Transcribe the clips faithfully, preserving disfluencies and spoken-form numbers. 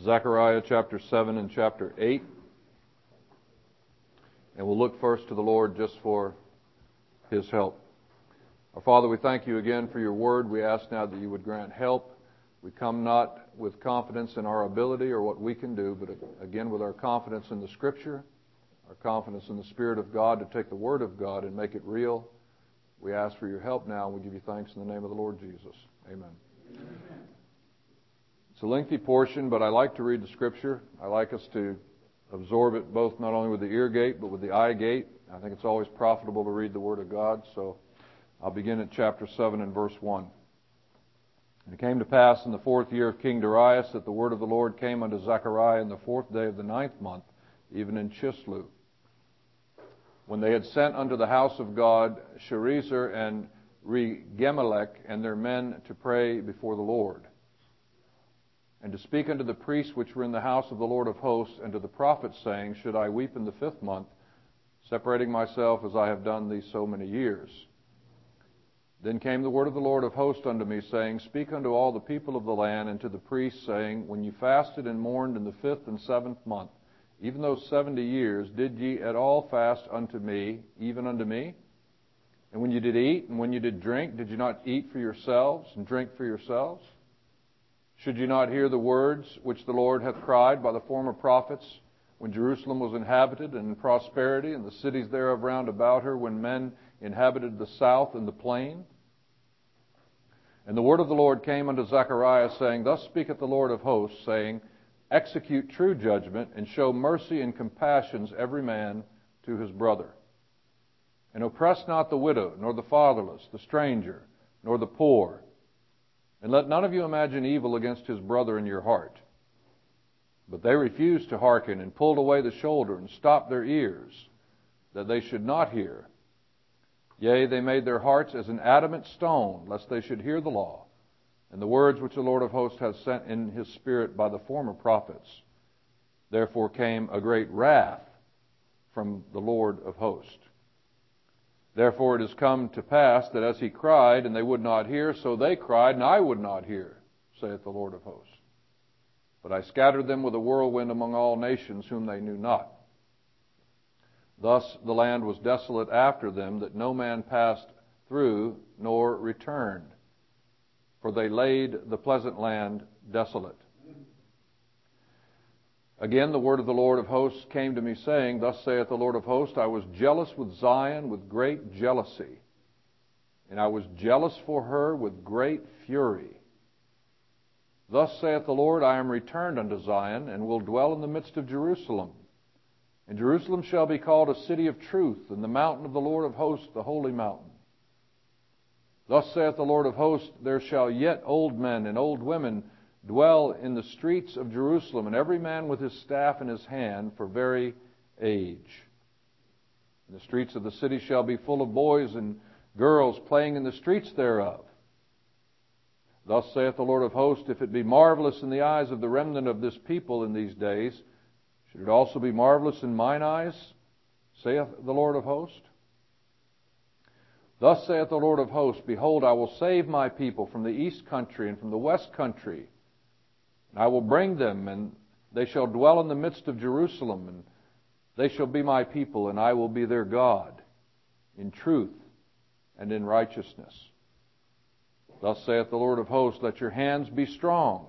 Zechariah chapter seven and chapter eight. And we'll look first to the Lord just for His help. Our Father, we thank You again for Your word. We ask now that You would grant help. We come not with confidence in our ability or what we can do, but again with our confidence in the Scripture, our confidence in the Spirit of God to take the Word of God and make it real. We ask for Your help now, and we give You thanks in the name of the Lord Jesus. Amen. Amen. It's a lengthy portion, but I like to read the Scripture. I like us to absorb it both not only with the ear gate, but with the eye gate. I think it's always profitable to read the Word of God, so I'll begin at chapter seven and verse one. And it came to pass in the fourth year of King Darius that the word of the Lord came unto Zechariah in the fourth day of the ninth month, even in Chislev, when they had sent unto the house of God Sherezer and Regemelech and their men to pray before the Lord, and to speak unto the priests which were in the house of the Lord of hosts, and to the prophets, saying, Should I weep in the fifth month, separating myself as I have done these so many years? Then came the word of the Lord of hosts unto me, saying, Speak unto all the people of the land, and to the priests, saying, When ye fasted and mourned in the fifth and seventh month, even those seventy years, did ye at all fast unto me, even unto me? And when ye did eat, and when ye did drink, did ye not eat for yourselves, and drink for yourselves? Should you not hear the words which the Lord hath cried by the former prophets, when Jerusalem was inhabited and in prosperity, and the cities thereof round about her, when men inhabited the south and the plain? And the word of the Lord came unto Zechariah, saying, Thus speaketh the Lord of hosts, saying, Execute true judgment, and show mercy and compassions every man to his brother. And oppress not the widow, nor the fatherless, the stranger, nor the poor. And let none of you imagine evil against his brother in your heart. But they refused to hearken, and pulled away the shoulder, and stopped their ears, that they should not hear. Yea, they made their hearts as an adamant stone, lest they should hear the law, and the words which the Lord of hosts hath sent in His Spirit by the former prophets. Therefore came a great wrath from the Lord of hosts. Therefore it has come to pass that as He cried, and they would not hear, so they cried, and I would not hear, saith the Lord of hosts. But I scattered them with a whirlwind among all nations whom they knew not. Thus the land was desolate after them, that no man passed through nor returned. For they laid the pleasant land desolate. Again the word of the Lord of hosts came to me, saying, Thus saith the Lord of hosts, I was jealous with Zion with great jealousy, and I was jealous for her with great fury. Thus saith the Lord, I am returned unto Zion, and will dwell in the midst of Jerusalem. And Jerusalem shall be called a city of truth, and the mountain of the Lord of hosts, the holy mountain. Thus saith the Lord of hosts, There shall yet old men and old women dwell in the streets of Jerusalem, and every man with his staff in his hand for very age. And the streets of the city shall be full of boys and girls playing in the streets thereof. Thus saith the Lord of hosts, If it be marvelous in the eyes of the remnant of this people in these days, should it also be marvelous in mine eyes, saith the Lord of hosts? Thus saith the Lord of hosts, Behold, I will save my people from the east country and from the west country, and I will bring them, and they shall dwell in the midst of Jerusalem, and they shall be my people, and I will be their God, in truth and in righteousness. Thus saith the Lord of hosts, Let your hands be strong.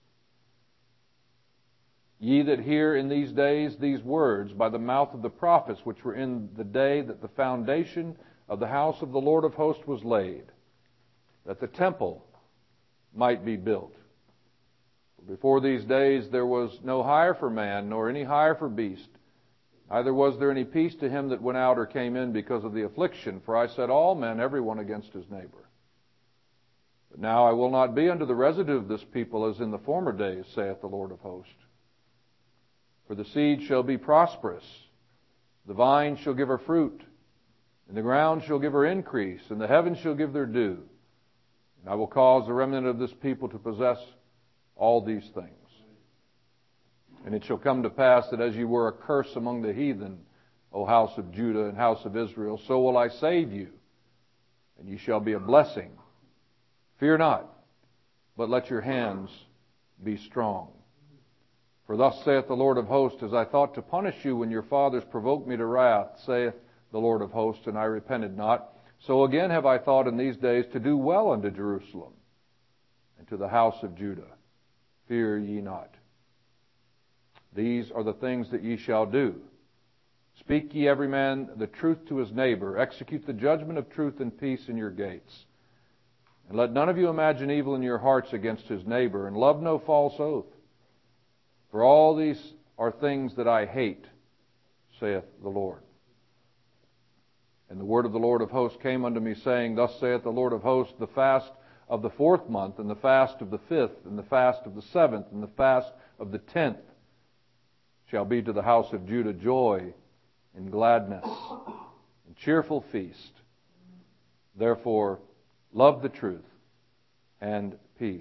Ye that hear in these days these words by the mouth of the prophets, which were in the day that the foundation of the house of the Lord of hosts was laid, that the temple might be built. Before these days there was no hire for man, nor any hire for beast. Neither was there any peace to him that went out or came in because of the affliction. For I set all men, every one against his neighbor. But now I will not be unto the residue of this people as in the former days, saith the Lord of hosts. For the seed shall be prosperous, the vine shall give her fruit, and the ground shall give her increase, and the heavens shall give their due. And I will cause the remnant of this people to possess all these things. And it shall come to pass that as you were a curse among the heathen, O house of Judah and house of Israel, so will I save you, and you shall be a blessing. Fear not, but let your hands be strong. For thus saith the Lord of hosts, as I thought to punish you when your fathers provoked me to wrath, saith the Lord of hosts, and I repented not, so again have I thought in these days to do well unto Jerusalem and to the house of Judah. Fear ye not. These are the things that ye shall do. Speak ye every man the truth to his neighbor. Execute the judgment of truth and peace in your gates. And let none of you imagine evil in your hearts against his neighbor, and love no false oath. For all these are things that I hate, saith the Lord. And the word of the Lord of hosts came unto me, saying, Thus saith the Lord of hosts, the fast of the fourth month, and the fast of the fifth, and the fast of the seventh, and the fast of the tenth shall be to the house of Judah joy and gladness and cheerful feast. Therefore, love the truth and peace.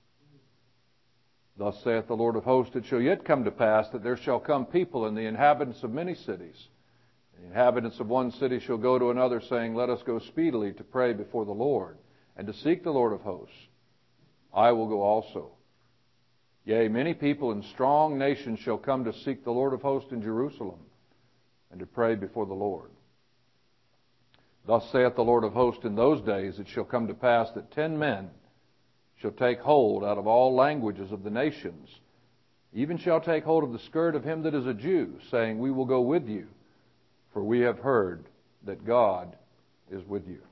Thus saith the Lord of hosts, it shall yet come to pass that there shall come people and the inhabitants of many cities. The inhabitants of one city shall go to another, saying, Let us go speedily to pray before the Lord, and to seek the Lord of hosts. I will go also. Yea, many people and strong nations shall come to seek the Lord of hosts in Jerusalem, and to pray before the Lord. Thus saith the Lord of hosts, in those days it shall come to pass that ten men shall take hold out of all languages of the nations, even shall take hold of the skirt of him that is a Jew, saying, We will go with you, for we have heard that God is with you.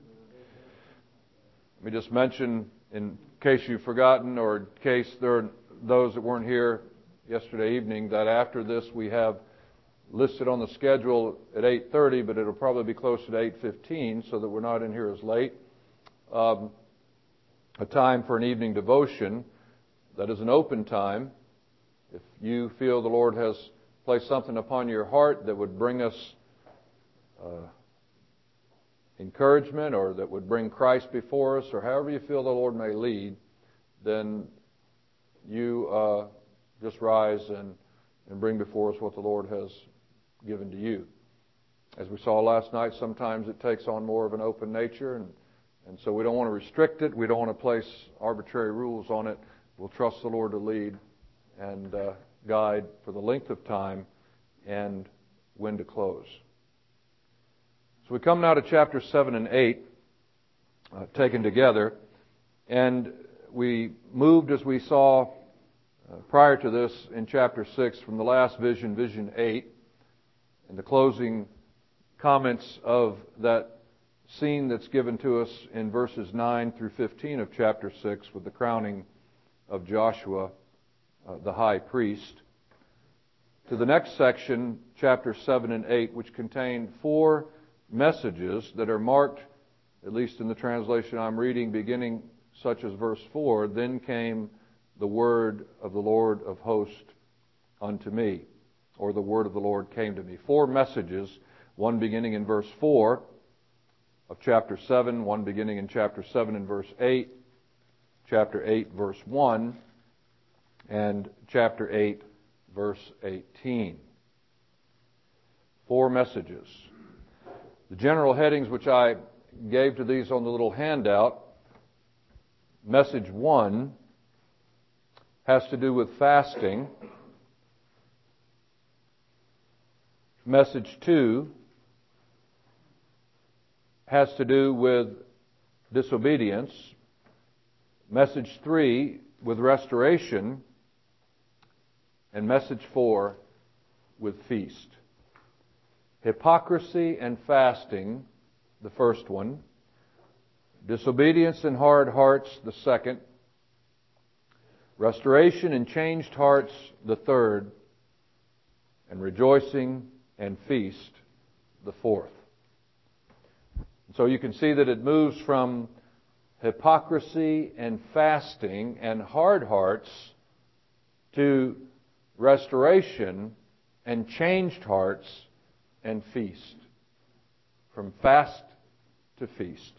Let me just mention, in case you've forgotten, or in case there are those that weren't here yesterday evening, that after this we have listed on the schedule at eight thirty, but it'll probably be closer to eight fifteen, so that we're not in here as late. Um, a time for an evening devotion. That is an open time. If you feel the Lord has placed something upon your heart that would bring us uh, encouragement, or that would bring Christ before us, or however you feel the Lord may lead, then you uh, just rise and, and bring before us what the Lord has given to you. As we saw last night, sometimes it takes on more of an open nature, and, and so we don't want to restrict it. We don't want to place arbitrary rules on it. We'll trust the Lord to lead and uh, guide for the length of time and when to close. So we come now to chapter seven and eight, uh, taken together, and we moved, as we saw uh, prior to this in chapter six, from the last vision, vision eight, and the closing comments of that scene that's given to us in verses nine through fifteen of chapter six, with the crowning of Joshua, uh, the high priest, to the next section, chapter seven and eight, which contain four messages that are marked, at least in the translation I'm reading, beginning such as verse four, Then came the word of the Lord of hosts unto me, or the word of the Lord came to me. Four messages, one beginning in verse four of chapter seven, one beginning in chapter seven and verse eight, chapter eight, verse one, and chapter eight, verse eighteen. Four messages. The general headings which I gave to these on the little handout, message one has to do with fasting. Message two has to do with disobedience. Message three with restoration. And message four with feast. Hypocrisy and fasting, the first one. Disobedience and hard hearts, the second. Restoration and changed hearts, the third. And rejoicing and feast, the fourth. So you can see that it moves from hypocrisy and fasting and hard hearts to restoration and changed hearts and feast. From fast to feast.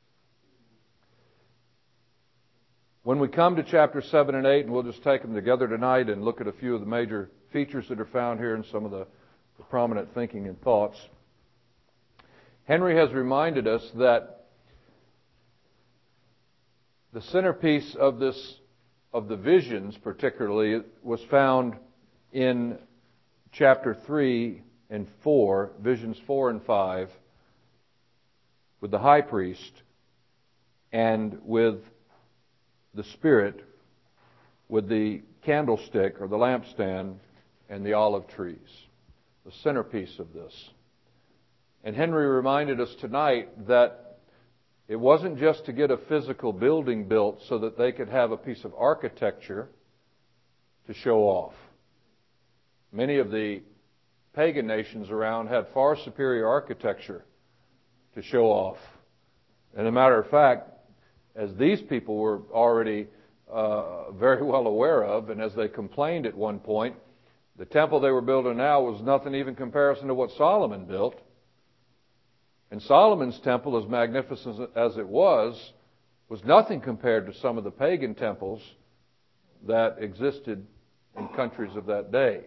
When we come to chapter seven and eight, and we'll just take them together tonight and look at a few of the major features that are found here and some of the, the prominent thinking and thoughts. Henry has reminded us that the centerpiece of this of the visions particularly was found in chapter three and four, visions four and five, with the high priest and with the Spirit, with the candlestick or the lampstand and the olive trees, the centerpiece of this. And Henry reminded us tonight that it wasn't just to get a physical building built so that they could have a piece of architecture to show off. Many of the pagan nations around had far superior architecture to show off. And as a matter of fact, as these people were already uh, very well aware of, and as they complained at one point, the temple they were building now was nothing even comparison to what Solomon built. And Solomon's temple, as magnificent as it was, was nothing compared to some of the pagan temples that existed in countries of that day.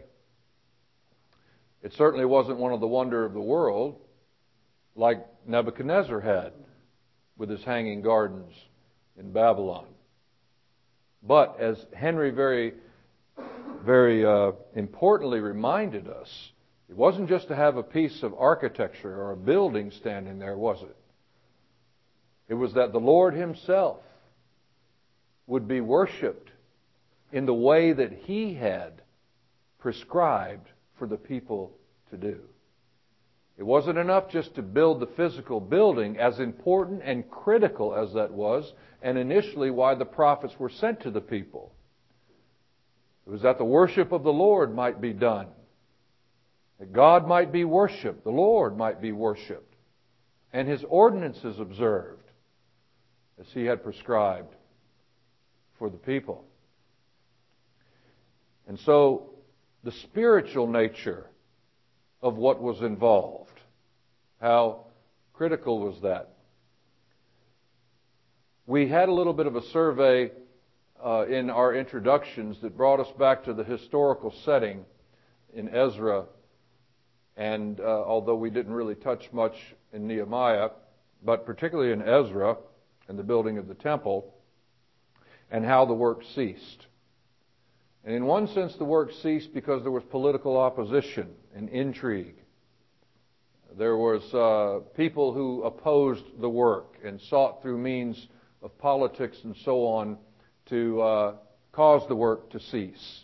It certainly wasn't one of the wonder of the world like Nebuchadnezzar had with his hanging gardens in Babylon. But as Henry very, very uh, importantly reminded us, it wasn't just to have a piece of architecture or a building standing there, was it? It was that the Lord Himself would be worshipped in the way that He had prescribed for the people to do. It wasn't enough just to build the physical building, as important and critical as that was, and initially why the prophets were sent to the people. It was that the worship of the Lord might be done. That God might be worshipped, the Lord might be worshipped, and His ordinances observed as He had prescribed for the people. And so, the spiritual nature of what was involved, how critical was that? We had a little bit of a survey uh, in our introductions that brought us back to the historical setting in Ezra. And uh, although we didn't really touch much in Nehemiah, but particularly in Ezra and the building of the temple, and how the work ceased. And in one sense, the work ceased because there was political opposition and intrigue. There was uh, people who opposed the work and sought through means of politics and so on to uh, cause the work to cease.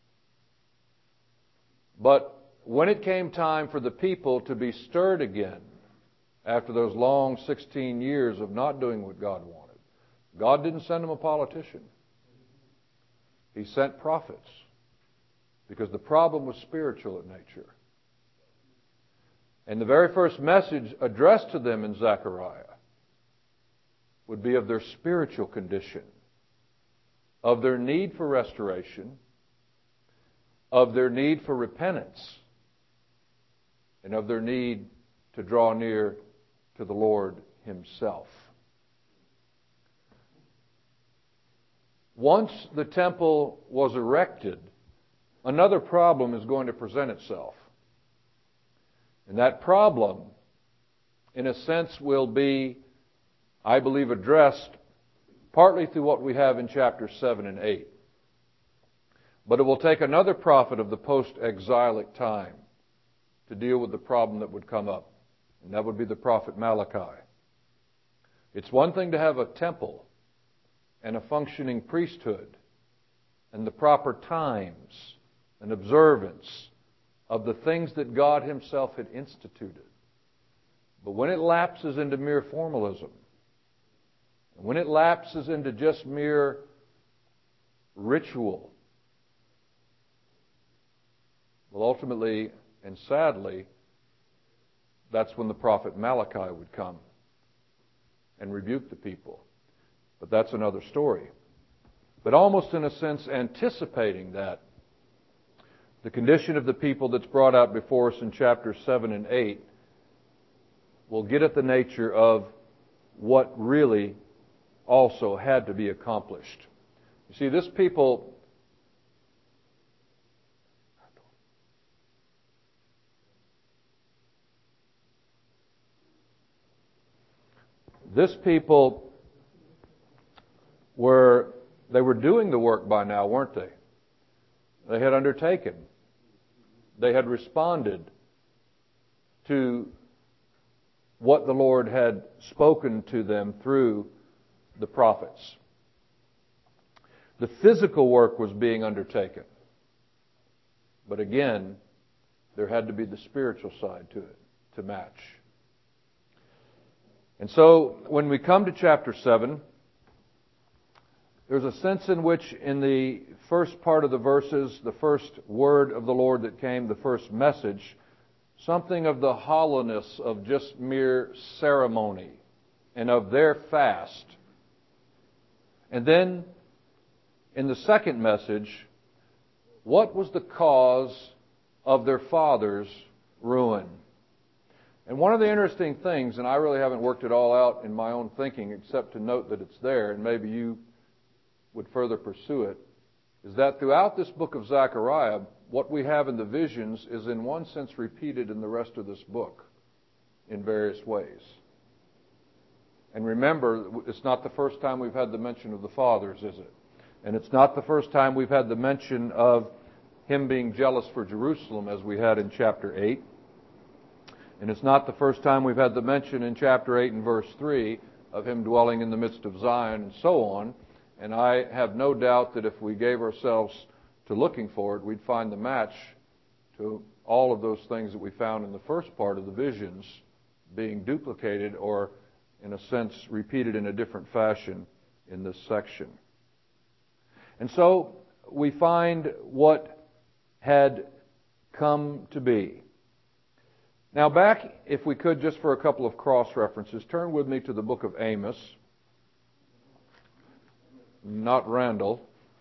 But when it came time for the people to be stirred again, after those long sixteen years of not doing what God wanted, God didn't send them a politician. He sent prophets, because the problem was spiritual in nature. And the very first message addressed to them in Zechariah would be of their spiritual condition, of their need for restoration, of their need for repentance, and of their need to draw near to the Lord Himself. Once the temple was erected, another problem is going to present itself. And that problem, in a sense, will be, I believe, addressed partly through what we have in chapters seven and eight. But it will take another prophet of the post-exilic time to deal with the problem that would come up. And that would be the prophet Malachi. It's one thing to have a temple and a functioning priesthood and the proper times and observance of the things that God Himself had instituted. But when it lapses into mere formalism, when it lapses into just mere ritual, well, ultimately and sadly, that's when the prophet Malachi would come and rebuke the people. But that's another story. But almost in a sense anticipating that, the condition of the people that's brought out before us in chapters seven and eight will get at the nature of what really also had to be accomplished. You see, this people This people were They were doing the work by now, weren't they? They had undertaken. They had responded to what the Lord had spoken to them through the prophets. The physical work was being undertaken. But again, there had to be the spiritual side to it to match. And so, when we come to chapter seven, there's a sense in which in the first part of the verses, the first word of the Lord that came, the first message, something of the hollowness of just mere ceremony and of their fast. And then, in the second message, what was the cause of their father's ruin? And one of the interesting things, and I really haven't worked it all out in my own thinking except to note that it's there, and maybe you would further pursue it, is that throughout this book of Zechariah, what we have in the visions is in one sense repeated in the rest of this book in various ways. And remember, it's not the first time we've had the mention of the fathers, is it? And it's not the first time we've had the mention of him being jealous for Jerusalem, as we had in chapter eight. And it's not the first time we've had the mention in chapter eight and verse three of him dwelling in the midst of Zion and so on. And I have no doubt that if we gave ourselves to looking for it, we'd find the match to all of those things that we found in the first part of the visions being duplicated or, in a sense, repeated in a different fashion in this section. And so we find what had come to be. Now back, if we could, just for a couple of cross-references, turn with me to the book of Amos. Not Randall.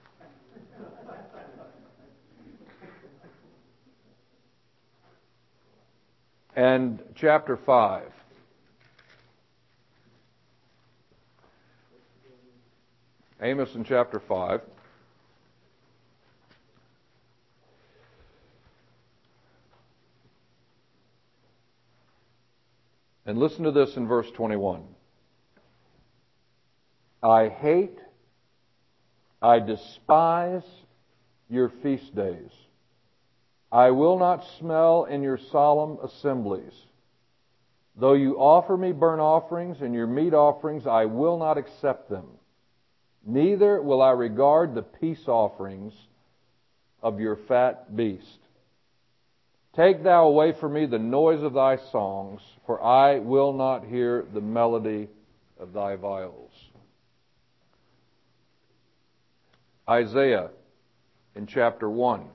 And chapter five. Amos in chapter five. And listen to this in verse twenty-one. I hate, I despise your feast days. I will not smell in your solemn assemblies. Though you offer me burnt offerings and your meat offerings, I will not accept them. Neither will I regard the peace offerings of your fat beast. Take thou away from me the noise of thy songs, for I will not hear the melody of thy viols. Isaiah in chapter one.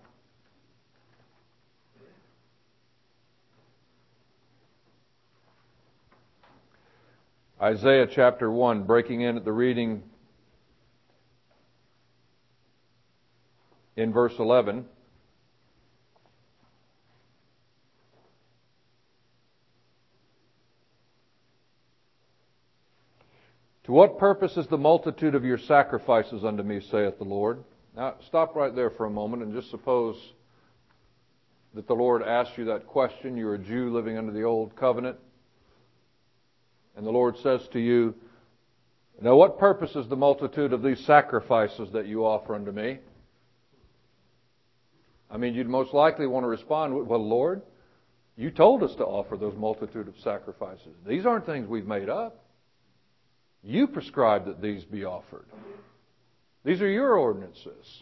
Isaiah chapter one, breaking in at the reading in verse eleven. To what purpose is the multitude of your sacrifices unto me, saith the Lord? Now, stop right there for a moment and just suppose that the Lord asked you that question. You're a Jew living under the old covenant. And the Lord says to you, now what purpose is the multitude of these sacrifices that you offer unto me? I mean, you'd most likely want to respond, well, Lord, you told us to offer those multitude of sacrifices. These aren't things we've made up. You prescribed that these be offered. These are your ordinances.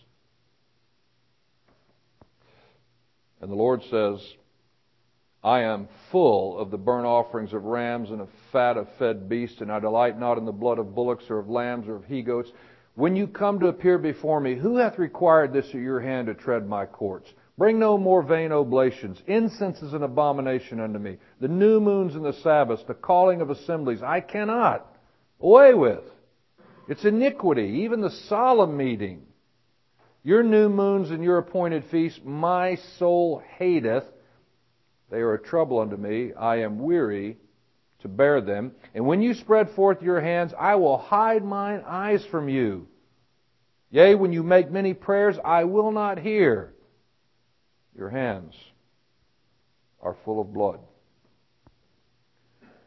And the Lord says, I am full of the burnt offerings of rams and of fat of fed beasts, and I delight not in the blood of bullocks or of lambs or of he-goats. When you come to appear before me, who hath required this at your hand to tread my courts? Bring no more vain oblations. Incense is an abomination unto me. The new moons and the Sabbaths, the calling of assemblies, I cannot. Away with. It's iniquity, even the solemn meeting. Your new moons and your appointed feasts, my soul hateth. They are a trouble unto me. I am weary to bear them. And when you spread forth your hands, I will hide mine eyes from you. Yea, when you make many prayers, I will not hear. Your hands are full of blood.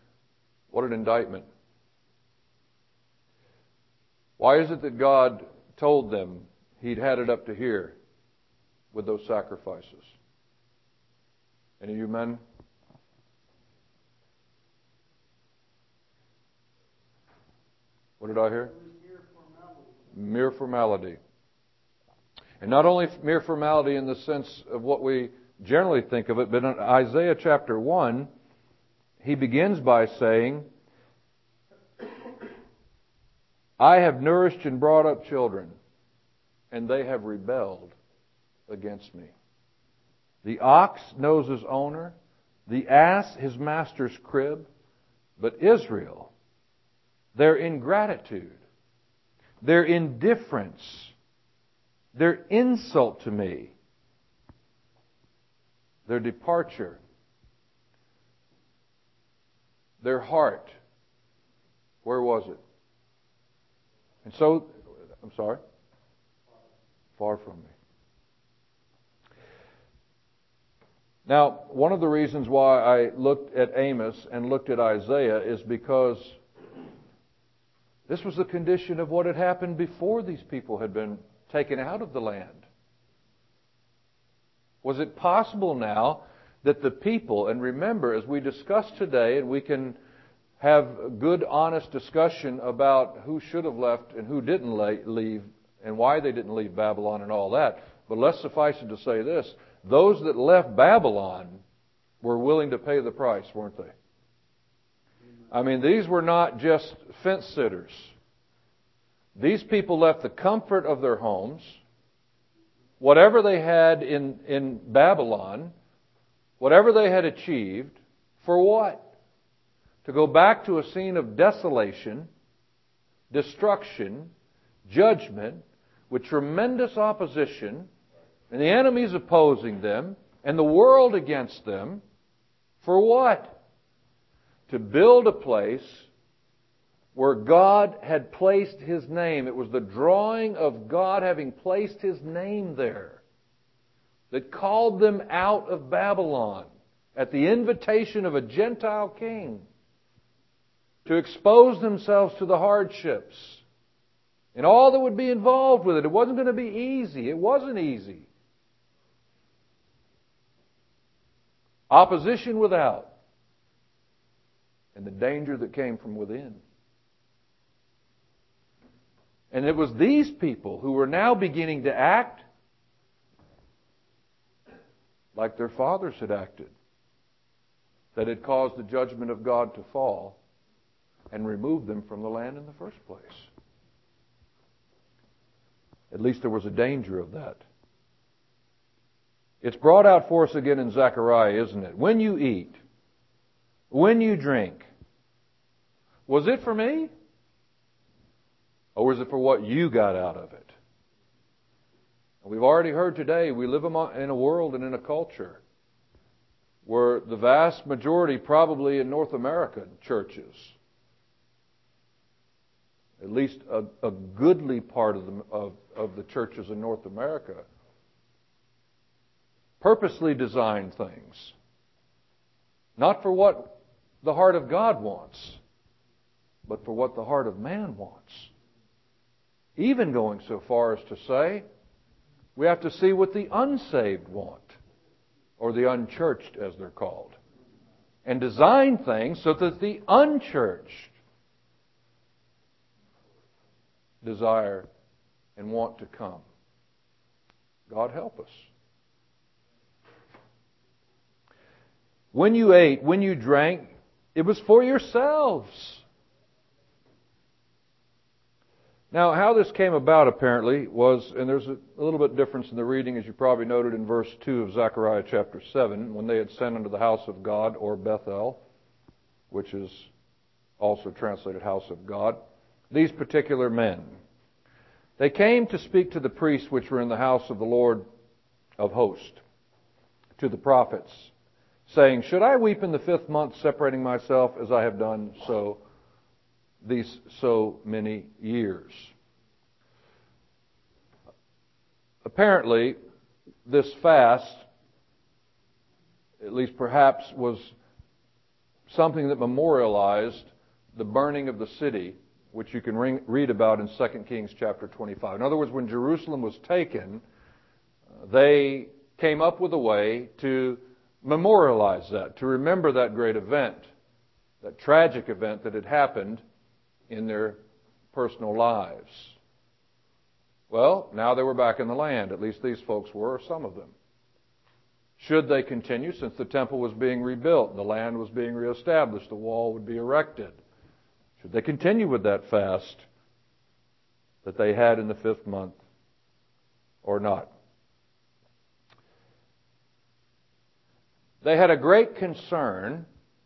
What an indictment. Why is it that God told them He'd had it up to here with those sacrifices. Any of you men? What did I hear? Mere formality. Mere formality. And not only mere formality in the sense of what we generally think of it, but in Isaiah chapter one, he begins by saying, I have nourished and brought up children, and they have rebelled against me. The ox knows his owner, the ass his master's crib, but Israel, their ingratitude, their indifference, their insult to me, their departure, their heart, where was it? And so, I'm sorry? Far from me. Now, one of the reasons why I looked at Amos and looked at Isaiah is because this was the condition of what had happened before these people had been taken out of the land. Was it possible now that the people, and remember, as we discussed today, and we can have good, honest discussion about who should have left and who didn't leave and why they didn't leave Babylon and all that, but let's suffice it to say this. Those that left Babylon were willing to pay the price, weren't they? I mean, these were not just fence sitters. These people left the comfort of their homes, whatever they had in, in Babylon, whatever they had achieved, for what? To go back to a scene of desolation, destruction, judgment, with tremendous opposition, and the enemies opposing them, and the world against them, for what? To build a place where God had placed His name. It was the drawing of God having placed His name there that called them out of Babylon at the invitation of a Gentile king to expose themselves to the hardships and all that would be involved with it. It wasn't going to be easy. It wasn't easy. Opposition without, and the danger that came from within. And it was these people who were now beginning to act like their fathers had acted that had caused the judgment of God to fall and remove them from the land in the first place. At least there was a danger of that. It's brought out for us again in Zechariah, isn't it? When you eat, when you drink, was it for me? Or was it for what you got out of it? We've already heard today, we live in a world and in a culture where the vast majority, probably in North America, churches, at least a, a goodly part of the, of, of the churches in North America, purposely designed things, not for what the heart of God wants, but for what the heart of man wants. Even going so far as to say, we have to see what the unsaved want, or the unchurched as they're called, and design things so that the unchurched desire and want to come. God help us. When you ate, when you drank, it was for yourselves. Now, how this came about apparently was, and there's a, a little bit difference in the reading, as you probably noted in verse two of Zechariah chapter seven, when they had sent unto the house of God, or Bethel, which is also translated house of God, these particular men. They came to speak to the priests which were in the house of the Lord of hosts, to the prophets, saying, should I weep in the fifth month, separating myself as I have done so these so many years? Apparently, this fast, at least perhaps, was something that memorialized the burning of the city which you can ring, read about in Second Kings chapter twenty-five. In other words, when Jerusalem was taken, uh, they came up with a way to memorialize that, to remember that great event, that tragic event that had happened in their personal lives. Well, now they were back in the land. At least these folks were, or some of them. Should they continue, since the temple was being rebuilt, the land was being reestablished, the wall would be erected? Should they continue with that fast that they had in the fifth month or not? They had a great concern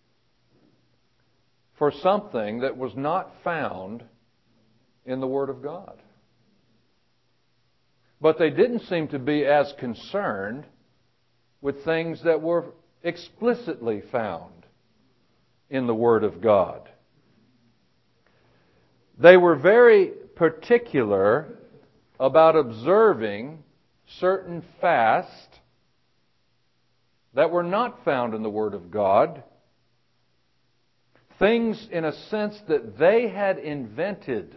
for something that was not found in the Word of God. But they didn't seem to be as concerned with things that were explicitly found in the Word of God. They were very particular about observing certain fasts that were not found in the Word of God. Things, in a sense, that they had invented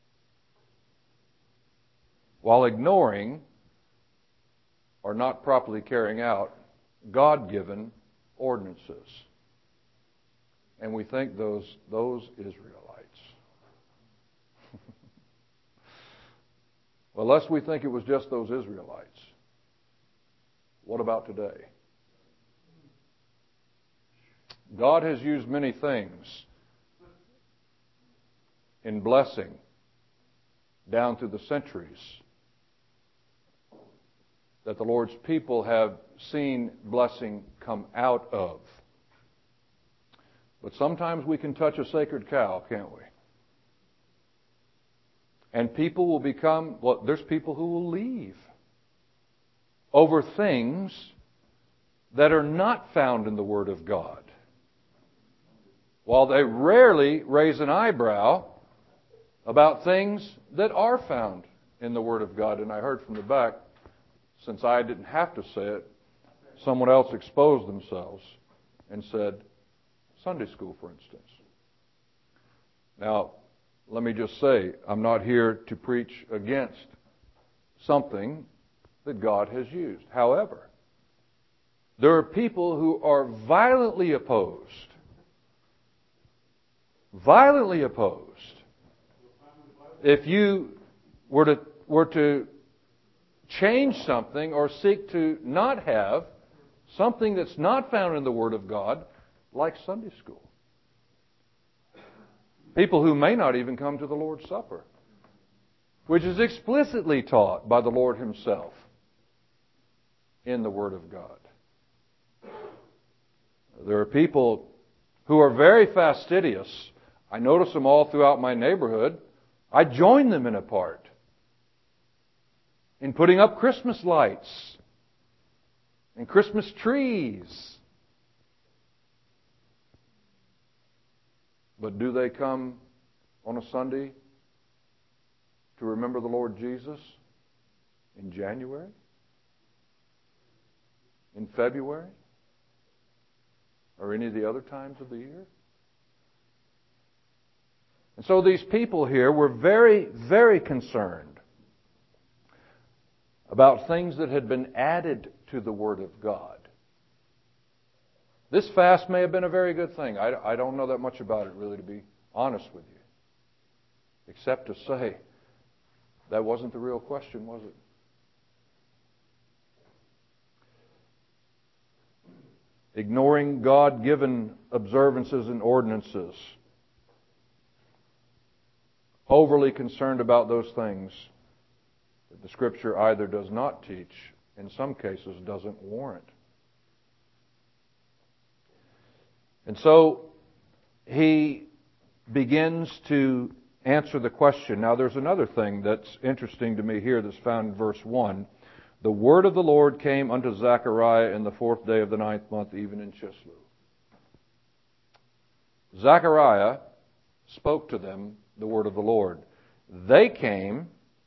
while ignoring or not properly carrying out God-given ordinances. And we think those, those Israelites. Well, lest we think it was just those Israelites, what about today? God has used many things in blessing down through the centuries that the Lord's people have seen blessing come out of. But sometimes we can touch a sacred cow, can't we? And people will become, well, there's people who will leave over things that are not found in the Word of God. While they rarely raise an eyebrow about things that are found in the Word of God. And I heard from the back, since I didn't have to say it, someone else exposed themselves and said, Sunday school, for instance. Now, let me just say, I'm not here to preach against something that God has used. However, there are people who are violently opposed, violently opposed. If you were to, were to change something or seek to not have something that's not found in the Word of God, like Sunday school. People who may not even come to the Lord's Supper, which is explicitly taught by the Lord Himself in the Word of God. There are people who are very fastidious. I notice them all throughout my neighborhood. I join them in a part in putting up Christmas lights and Christmas trees. But do they come on a Sunday to remember the Lord Jesus in January? In February? Or any of the other times of the year? And so these people here were very, very concerned about things that had been added to the Word of God. This fast may have been a very good thing. I, I don't know that much about it, really, to be honest with you. Except to say, that wasn't the real question, was it? Ignoring God-given observances and ordinances. Overly concerned about those things that the Scripture either does not teach, in some cases doesn't warrant. And so he begins to answer the question. Now there's another thing that's interesting to me here that's found in verse one. The word of the Lord came unto Zechariah in the fourth day of the ninth month, even in Chislev. Zechariah spoke to them the word of the Lord. They came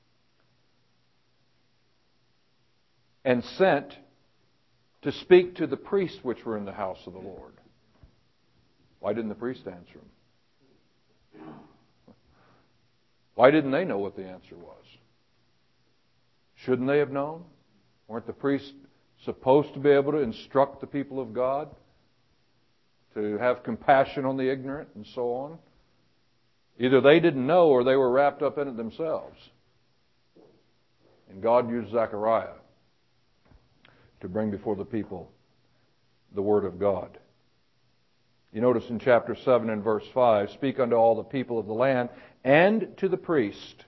and sent to speak to the priests which were in the house of the Lord. Why didn't the priest answer him? Why didn't they know what the answer was? Shouldn't they have known? Weren't the priests supposed to be able to instruct the people of God, to have compassion on the ignorant and so on? Either they didn't know or they were wrapped up in it themselves. And God used Zechariah to bring before the people the Word of God. You notice in chapter seven and verse five, speak unto all the people of the land and to the priest,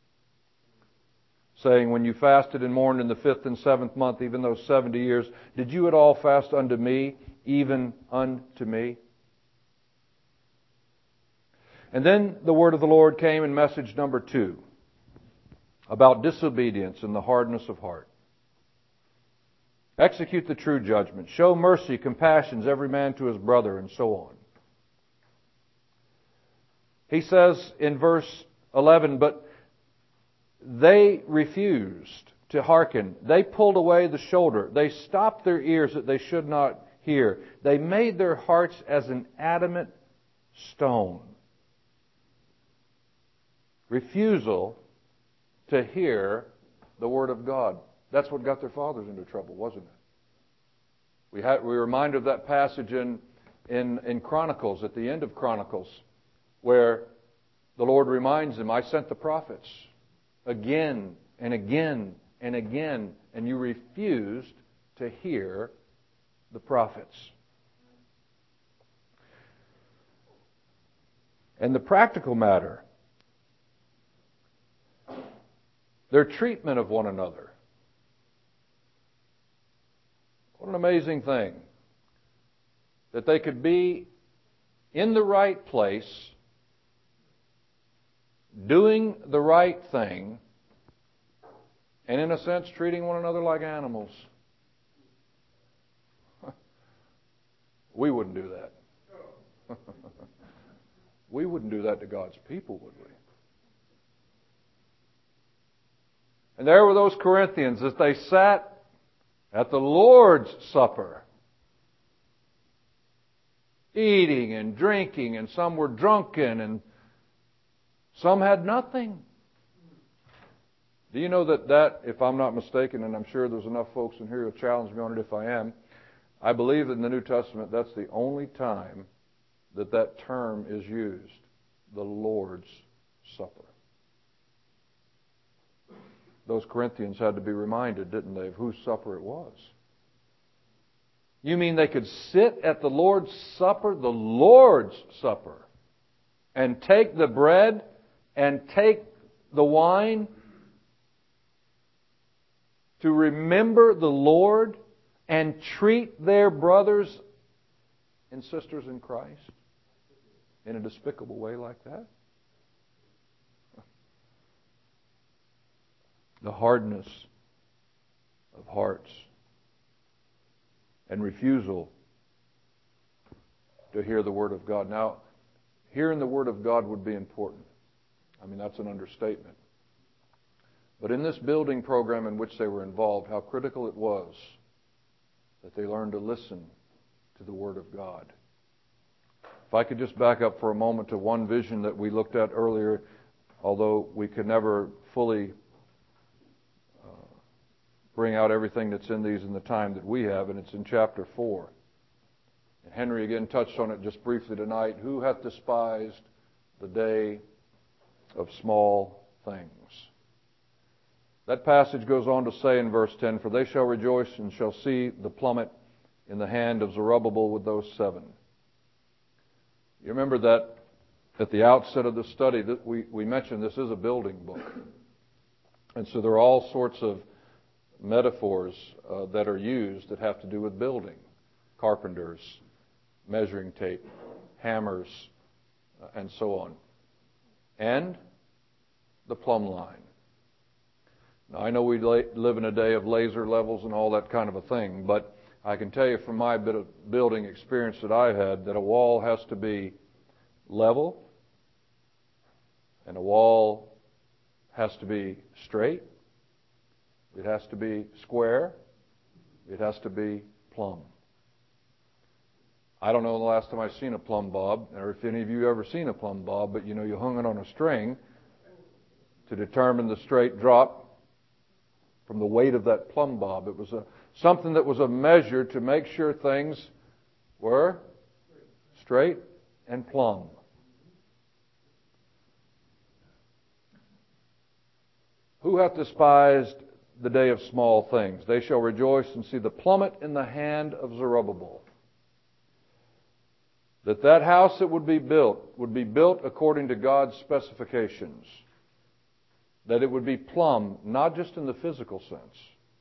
saying, when you fasted and mourned in the fifth and seventh month, even those seventy years, did you at all fast unto me, even unto me? And then the word of the Lord came in message number two, about disobedience and the hardness of heart. Execute the true judgment. Show mercy, compassions, every man to his brother, and so on. He says in verse eleven, but they refused to hearken. They pulled away the shoulder. They stopped their ears that they should not hear. They made their hearts as an adamant stone. Refusal to hear the Word of God. That's what got their fathers into trouble, wasn't it? We had, we were reminded of that passage in, in, in Chronicles, at the end of Chronicles, where the Lord reminds them, I sent the prophets again and again and again, and you refused to hear the prophets. And the practical matter, their treatment of one another. What an amazing thing. That they could be in the right place, doing the right thing, and in a sense treating one another like animals. We wouldn't do that. We wouldn't do that to God's people, would we? And there were those Corinthians as they sat at the Lord's Supper, eating and drinking, and some were drunken, and some had nothing. Do you know that that, if I'm not mistaken, and I'm sure there's enough folks in here who'll challenge me on it if I am, I believe that in the New Testament that's the only time that that term is used, the Lord's Supper. Those Corinthians had to be reminded, didn't they, of whose supper it was. You mean they could sit at the Lord's Supper, the Lord's Supper, and take the bread and take the wine to remember the Lord and treat their brothers and sisters in Christ in a despicable way like that? The hardness of hearts and refusal to hear the Word of God. Now, hearing the Word of God would be important. I mean, that's an understatement. But in this building program in which they were involved, how critical it was that they learned to listen to the Word of God. If I could just back up for a moment to one vision that we looked at earlier, although we could never fully bring out everything that's in these in the time that we have, and it's in chapter four. And Henry again touched on it just briefly tonight. Who hath despised the day of small things? That passage goes on to say in verse ten, for they shall rejoice and shall see the plummet in the hand of Zerubbabel with those seven. You remember that at the outset of the study that we, we mentioned this is a building book. And so there are all sorts of metaphors uh, that are used that have to do with building. Carpenters, measuring tape, hammers, uh, and so on. And the plumb line. Now, I know we la- live in a day of laser levels and all that kind of a thing, but I can tell you from my bit of building experience that I've had that a wall has to be level, and a wall has to be straight. It has to be square. It has to be plumb. I don't know the last time I've seen a plumb bob, or if any of you ever seen a plumb bob, but you know, you hung it on a string, to determine the straight drop from the weight of that plumb bob. It was a, something that was a measure to make sure things were straight and plumb. Who hath despised the day of small things? They shall rejoice and see the plummet in the hand of Zerubbabel. That that house that would be built would be built according to God's specifications. That it would be plumb, not just in the physical sense,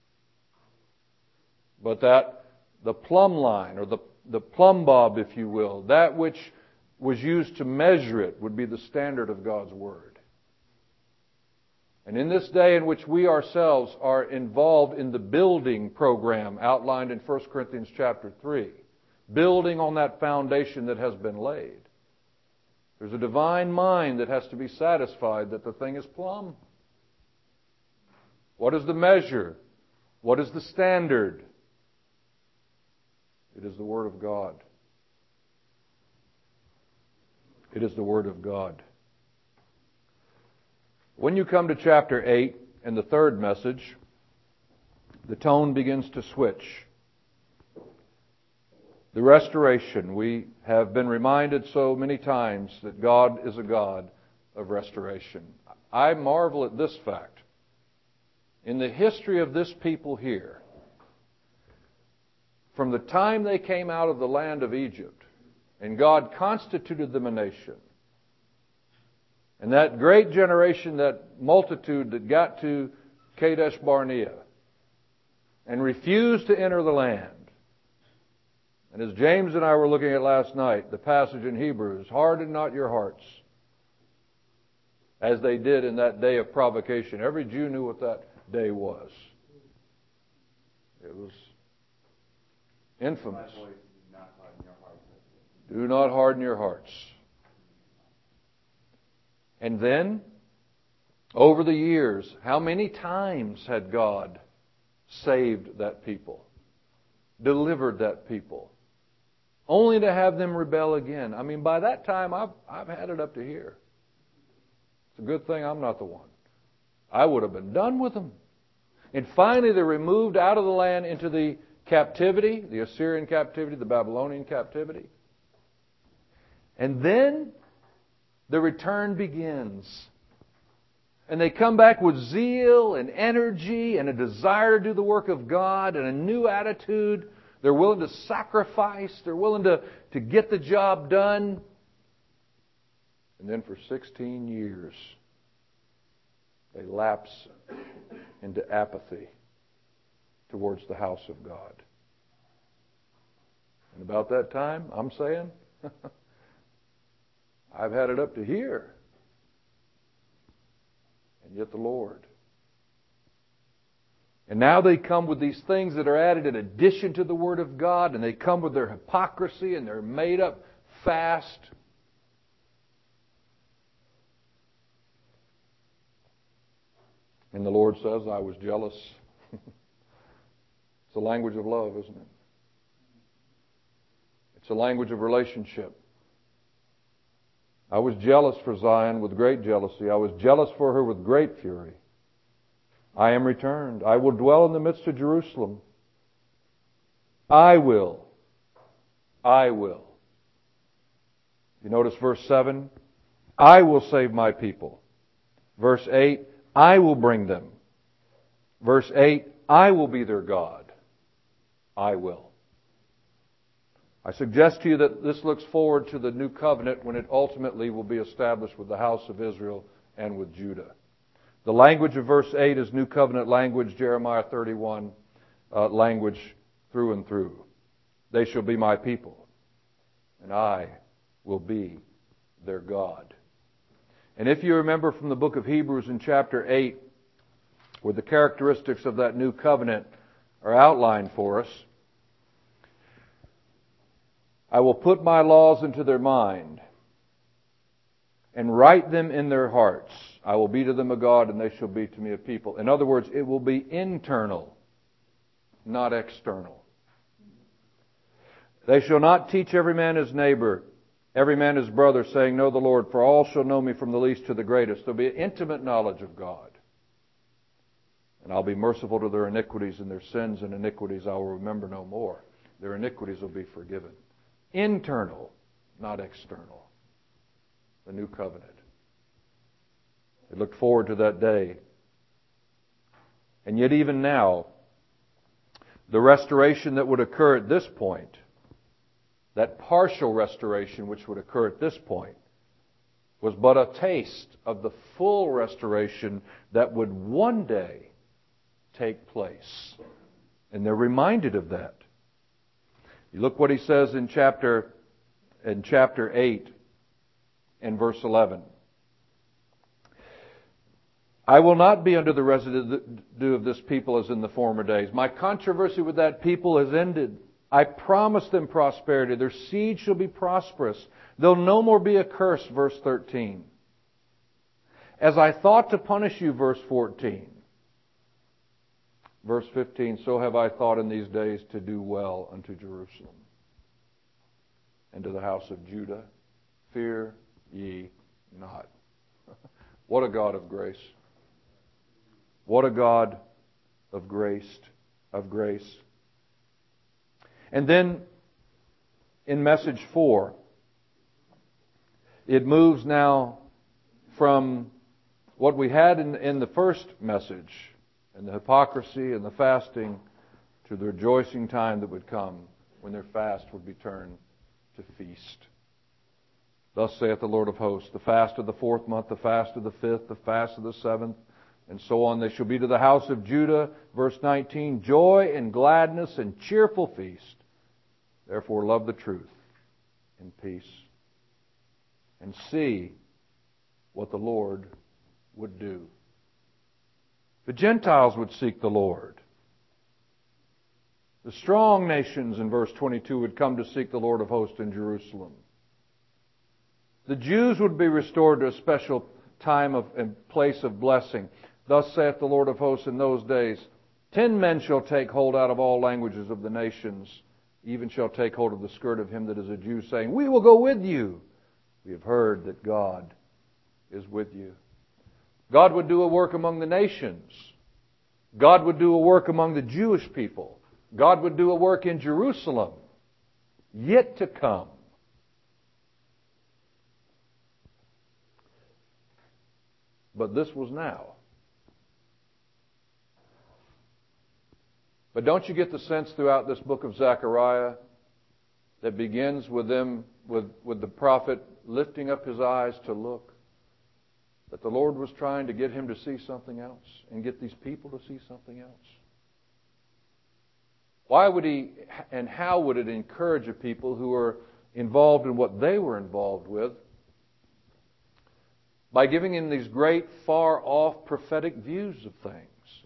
but that the plumb line, or the, the plumb bob, if you will, that which was used to measure it, would be the standard of God's Word. And in this day in which we ourselves are involved in the building program outlined in First Corinthians chapter three, building on that foundation that has been laid, there's a divine mind that has to be satisfied that the thing is plumb. What is the measure? What is the standard? It is the Word of God. It is the Word of God. When you come to chapter eight and the third message, the tone begins to switch. The restoration. We have been reminded so many times that God is a God of restoration. I marvel at this fact. In the history of this people here, from the time they came out of the land of Egypt, and God constituted them a nation, and that great generation, that multitude that got to Kadesh Barnea and refused to enter the land. And as James and I were looking at last night, the passage in Hebrews, harden not your hearts, as they did in that day of provocation. Every Jew knew what that day was. It was infamous. Do not harden your hearts. And then, over the years, how many times had God saved that people, delivered that people, only to have them rebel again? I mean, by that time, I've, I've had it up to here. It's a good thing I'm not the one. I would have been done with them. And finally, they're removed out of the land into the captivity, the Assyrian captivity, the Babylonian captivity. And then the return begins. And they come back with zeal and energy and a desire to do the work of God and a new attitude. They're willing to sacrifice. They're willing to, to get the job done. And then for sixteen years, they lapse into apathy towards the house of God. And about that time, I'm saying, I've had it up to here. And yet the Lord. And now they come with these things that are added in addition to the Word of God, and they come with their hypocrisy and their made-up fast. And the Lord says, I was jealous. It's a language of love, isn't it? It's a language of relationship. I was jealous for Zion with great jealousy. I was jealous for her with great fury. I am returned. I will dwell in the midst of Jerusalem. I will. I will. You notice verse seven? I will save my people. Verse eight, I will bring them. Verse eight, I will be their God. I will. I suggest to you that this looks forward to the new covenant when it ultimately will be established with the house of Israel and with Judah. The language of verse eight is new covenant language, Jeremiah thirty-one uh, language through and through. They shall be my people, and I will be their God. And if you remember from the book of Hebrews in chapter eight, where the characteristics of that new covenant are outlined for us, I will put my laws into their mind and write them in their hearts. I will be to them a God, and they shall be to me a people. In other words, it will be internal, not external. They shall not teach every man his neighbor Every man his brother, saying, Know the Lord, for all shall know me from the least to the greatest. There'll be an intimate knowledge of God. And I'll be merciful to their iniquities, and their sins and iniquities I will remember no more. Their iniquities will be forgiven. Internal, not external. The new covenant. They looked forward to that day. And yet even now, the restoration that would occur at this point, that partial restoration which would occur at this point, was but a taste of the full restoration that would one day take place. And they're reminded of that. You look what he says in chapter in chapter eight and verse eleven. I will not be under the residue of this people as in the former days. My controversy with that people has ended. I promise them prosperity. Their seed shall be prosperous. They'll no more be accursed, verse thirteen. As I thought to punish you, verse fourteen. Verse fifteen, so have I thought in these days to do well unto Jerusalem and to the house of Judah. Fear ye not. What a God of grace. What a God of grace, of grace. And then in message four, it moves now from what we had in, in the first message, and the hypocrisy and the fasting, to the rejoicing time that would come when their fast would be turned to feast. Thus saith the Lord of hosts, the fast of the fourth month, the fast of the fifth, the fast of the seventh, and so on. They shall be to the house of Judah, verse nineteen, joy and gladness and cheerful feast. Therefore love the truth in peace. And see what the Lord would do. The Gentiles would seek the Lord. The strong nations in verse twenty-two would come to seek the Lord of hosts in Jerusalem. The Jews would be restored to a special time of and place of blessing. Thus saith the Lord of hosts in those days, ten men shall take hold out of all languages of the nations, even shall take hold of the skirt of him that is a Jew, saying, We will go with you. We have heard that God is with you. God would do a work among the nations. God would do a work among the Jewish people. God would do a work in Jerusalem, yet to come. But this was now. But don't you get the sense throughout this book of Zechariah that begins with them, with, with the prophet lifting up his eyes to look, that the Lord was trying to get him to see something else and get these people to see something else? Why would he and how would it encourage a people who were involved in what they were involved with? By giving him these great, far-off prophetic views of things.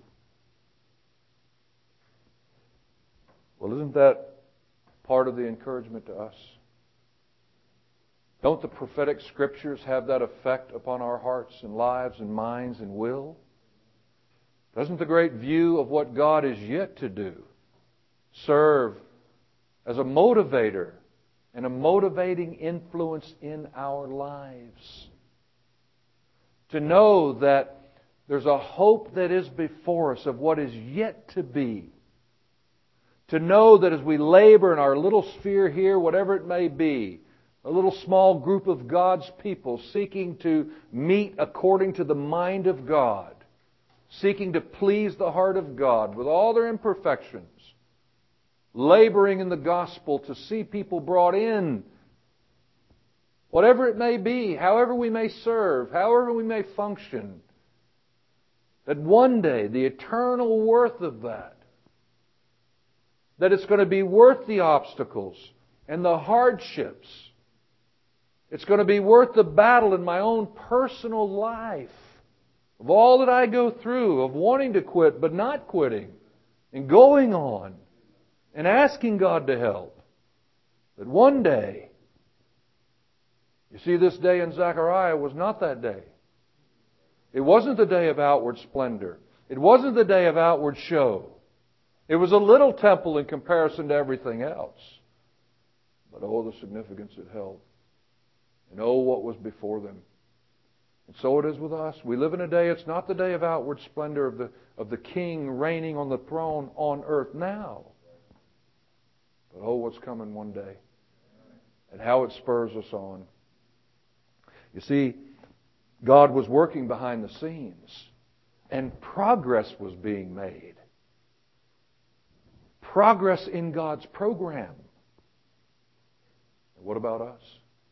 Well, isn't that part of the encouragement to us? Don't the prophetic scriptures have that effect upon our hearts and lives and minds and will? Doesn't the great view of what God is yet to do serve as a motivator and a motivating influence in our lives? To know that there's a hope that is before us of what is yet to be. To know that as we labor in our little sphere here, whatever it may be, a little small group of God's people seeking to meet according to the mind of God, seeking to please the heart of God with all their imperfections, laboring in the gospel to see people brought in, whatever it may be, however we may serve, however we may function, that one day the eternal worth of that, that it's going to be worth the obstacles and the hardships. It's going to be worth the battle in my own personal life, of all that I go through, of wanting to quit but not quitting, and going on, and asking God to help. That one day, you see, this day in Zechariah was not that day. It wasn't the day of outward splendor. It wasn't the day of outward show. It was a little temple in comparison to everything else. But oh, the significance it held. And oh, what was before them. And so it is with us. We live in a day, it's not the day of outward splendor of the, of the King reigning on the throne on earth now. But oh, what's coming one day. And how it spurs us on. You see, God was working behind the scenes. And progress was being made. Progress in God's program. And what about us?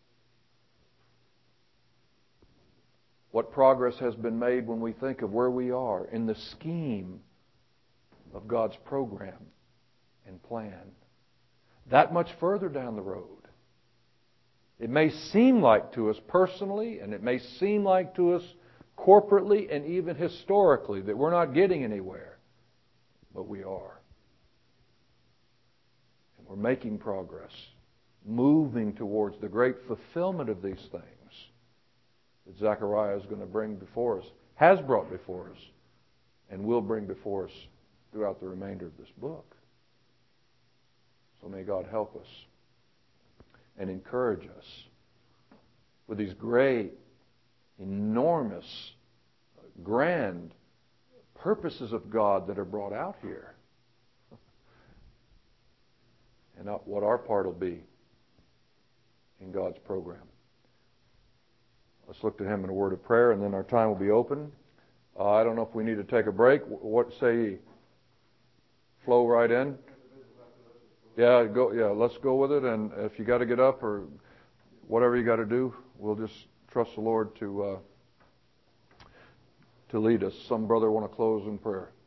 What progress has been made when we think of where we are in the scheme of God's program and plan? That much further down the road. It may seem like to us personally, and it may seem like to us corporately and even historically that we're not getting anywhere. But we are. And we're making progress, moving towards the great fulfillment of these things that Zechariah is going to bring before us, has brought before us, and will bring before us throughout the remainder of this book. So may God help us and encourage us with these great, enormous, grand purposes of God that are brought out here. And not what our part will be in God's program. Let's look to Him in a word of prayer, and then our time will be open. Uh, I don't know if we need to take a break. What say ye? Flow right in? Yeah, go. Yeah, let's go with it. And if you got to get up or whatever you got to do, we'll just trust the Lord to uh, to lead us. Some brother want to close in prayer.